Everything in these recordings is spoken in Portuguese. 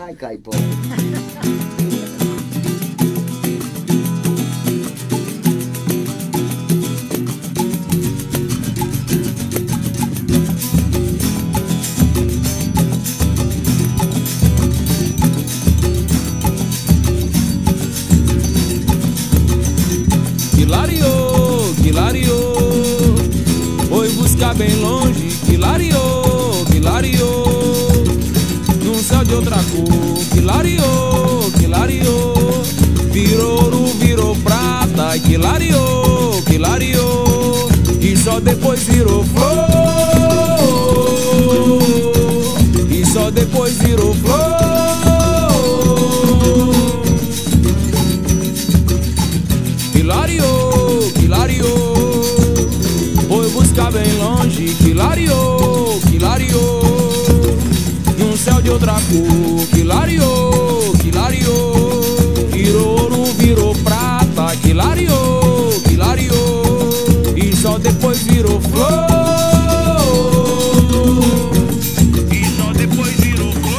Ai, caipó. Quilario, foi buscar bem longe. Quilario, num céu de outra cor. Quilario, virou ouro, virou prata. Quilario, e só depois virou flor. E só depois virou flor. Quilario, foi buscar bem longe. Quilario, num céu de outra cor. Quilario, virou ouro, virou prata. Quilario, e só depois virou flor. E só depois virou flor.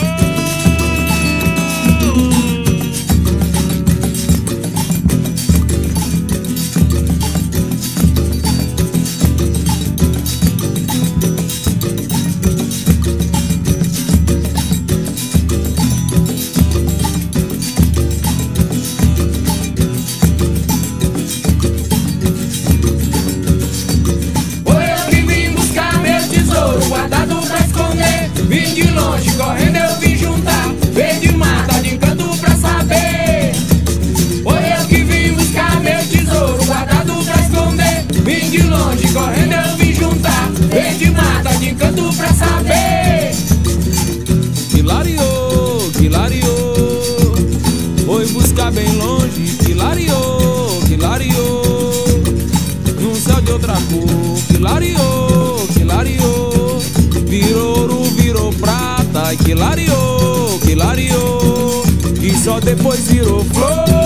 Vim de longe, correndo eu vim juntar. Veio de mata, de canto pra saber. Foi eu que vim buscar meu tesouro, guardado pra esconder. Vim de longe, correndo eu vim juntar. Veio de mata, de canto pra saber. Quilario, foi buscar bem longe. Quilario, num céu de outra cor. Quilario, virou ouro, virou prata. Quilario, e só depois virou flor.